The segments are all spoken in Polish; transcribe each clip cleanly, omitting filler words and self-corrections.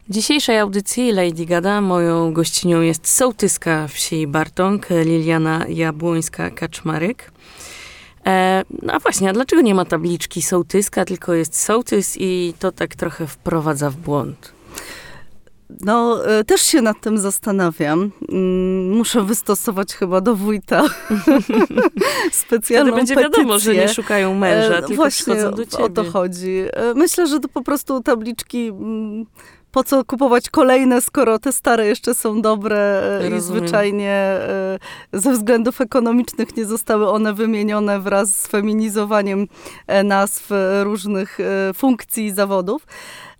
dzisiejszej audycji Lady Gada moją gościnią jest sołtyska wsi Bartąg, Liliana Jabłońska-Kaczmaryk. No a właśnie, a dlaczego nie ma tabliczki sołtyska, tylko jest sołtys i to tak trochę wprowadza w błąd? No, też się nad tym zastanawiam. Muszę wystosować chyba do wójta specjalną Wtedy będzie petycję. wiadomo, że nie szukają męża, tylko właśnie przychodzą do ciebie. o to chodzi. Myślę, że to po prostu tabliczki... Po co kupować kolejne, skoro te stare jeszcze są dobre i zwyczajnie ze względów ekonomicznych nie zostały one wymienione wraz z feminizowaniem nazw różnych funkcji i zawodów.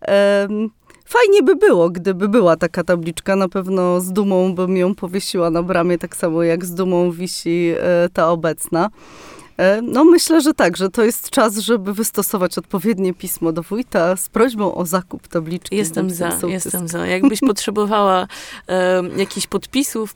Fajnie by było, gdyby była taka tabliczka. Na pewno z dumą bym ją powiesiła na bramie, tak samo jak z dumą wisi ta obecna. No myślę, że tak, że to jest czas, żeby wystosować odpowiednie pismo do wujta z prośbą o zakup tabliczki. Jestem za. Jakbyś potrzebowała jakichś podpisów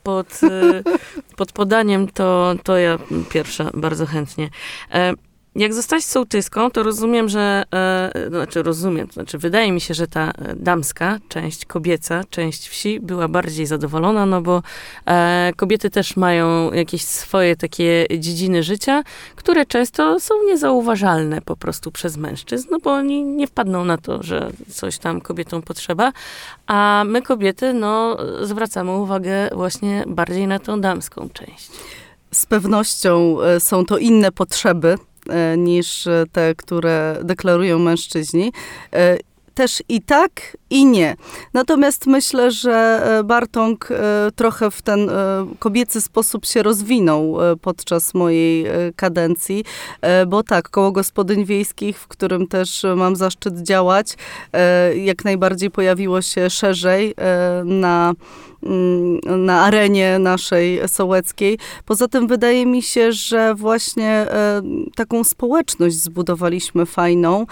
pod podaniem, to ja pierwsza bardzo chętnie. Jak zostałaś sołtyską, to rozumiem, że, wydaje mi się, że ta damska część, kobieca część wsi była bardziej zadowolona, no bo kobiety też mają jakieś swoje takie dziedziny życia, które często są niezauważalne po prostu przez mężczyzn, no bo oni nie wpadną na to, że coś tam kobietom potrzeba, a my kobiety, no, zwracamy uwagę właśnie bardziej na tą damską część. Z pewnością są to inne potrzeby niż te, które deklarują mężczyźni. Też i tak, i nie. Natomiast myślę, że Bartąg trochę w ten kobiecy sposób się rozwinął podczas mojej kadencji, bo tak, Koło Gospodyń Wiejskich, w którym też mam zaszczyt działać, jak najbardziej pojawiło się szerzej na arenie naszej sołeckiej. Poza tym wydaje mi się, że właśnie taką społeczność zbudowaliśmy fajną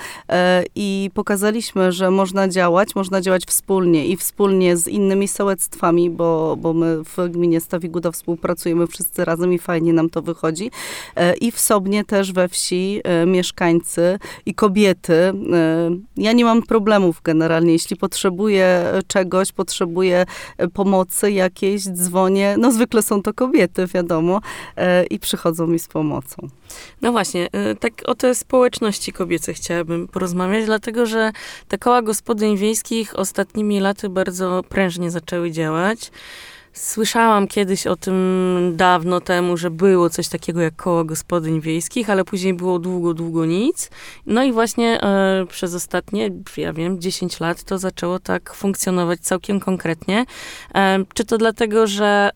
i pokazaliśmy, że można działać wspólnie i wspólnie z innymi sołectwami, bo my w gminie Stawiguda współpracujemy wszyscy razem i fajnie nam to wychodzi. I wsobnie też we wsi mieszkańcy i kobiety. Ja nie mam problemów generalnie, jeśli potrzebuję czegoś, potrzebuję pomocy jakiejś, dzwonię, no zwykle są to kobiety, wiadomo, i przychodzą mi z pomocą. No właśnie, tak o te społeczności kobiece chciałabym porozmawiać, dlatego że te koła gospodyń wiejskich ostatnimi laty bardzo prężnie zaczęły działać. Słyszałam kiedyś o tym dawno temu, że było coś takiego jak koło gospodyń wiejskich, ale później było długo nic. No i właśnie przez ostatnie, 10 lat to zaczęło tak funkcjonować całkiem konkretnie. Czy to dlatego, że,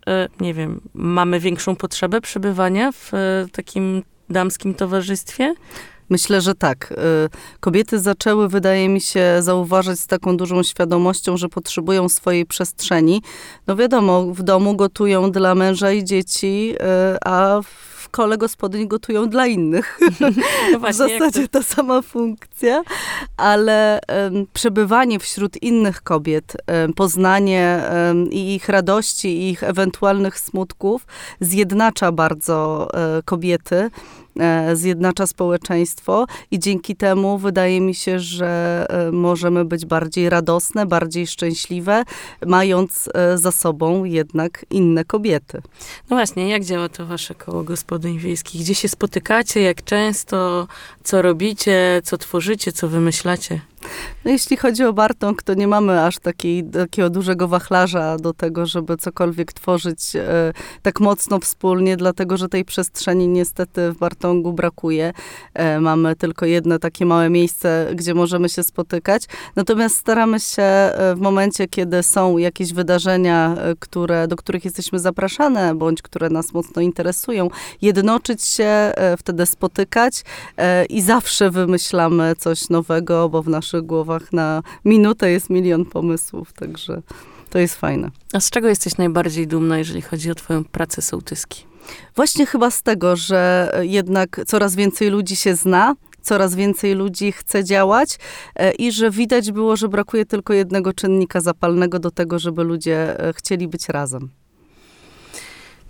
mamy większą potrzebę przebywania w takim damskim towarzystwie? Myślę, że tak. Kobiety zaczęły, wydaje mi się, zauważać z taką dużą świadomością, że potrzebują swojej przestrzeni. No wiadomo, w domu gotują dla męża i dzieci, a w kole gospodyń gotują dla innych. No właśnie, w zasadzie ta sama funkcja, ale przebywanie wśród innych kobiet, poznanie i ich radości, i ich ewentualnych smutków zjednacza bardzo kobiety, zjednacza społeczeństwo i dzięki temu wydaje mi się, że możemy być bardziej radosne, bardziej szczęśliwe, mając za sobą jednak inne kobiety. No właśnie, jak działa to wasze koło gospodyń wiejskich? Gdzie się spotykacie, jak często, co robicie, co tworzycie, co wymyślacie? No, jeśli chodzi o Bartąg, to nie mamy aż takiego dużego wachlarza do tego, żeby cokolwiek tworzyć tak mocno wspólnie, dlatego że tej przestrzeni niestety w Bartągu brakuje. Mamy tylko jedno takie małe miejsce, gdzie możemy się spotykać. Natomiast staramy się w momencie, kiedy są jakieś wydarzenia, do których jesteśmy zapraszane, bądź które nas mocno interesują, jednoczyć się, wtedy spotykać i zawsze wymyślamy coś nowego, bo w naszych głowach na minutę jest milion pomysłów, także to jest fajne. A z czego jesteś najbardziej dumna, jeżeli chodzi o twoją pracę sołtyski? Właśnie chyba z tego, że jednak coraz więcej ludzi się zna, coraz więcej ludzi chce działać i że widać było, że brakuje tylko jednego czynnika zapalnego do tego, żeby ludzie chcieli być razem.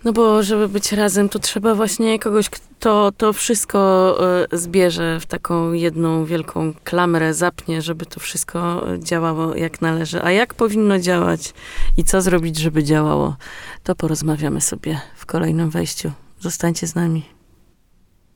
No bo żeby być razem, to trzeba właśnie kogoś, kto to wszystko zbierze w taką jedną wielką klamrę, zapnie, żeby to wszystko działało jak należy. A jak powinno działać i co zrobić, żeby działało, to porozmawiamy sobie w kolejnym wejściu. Zostańcie z nami.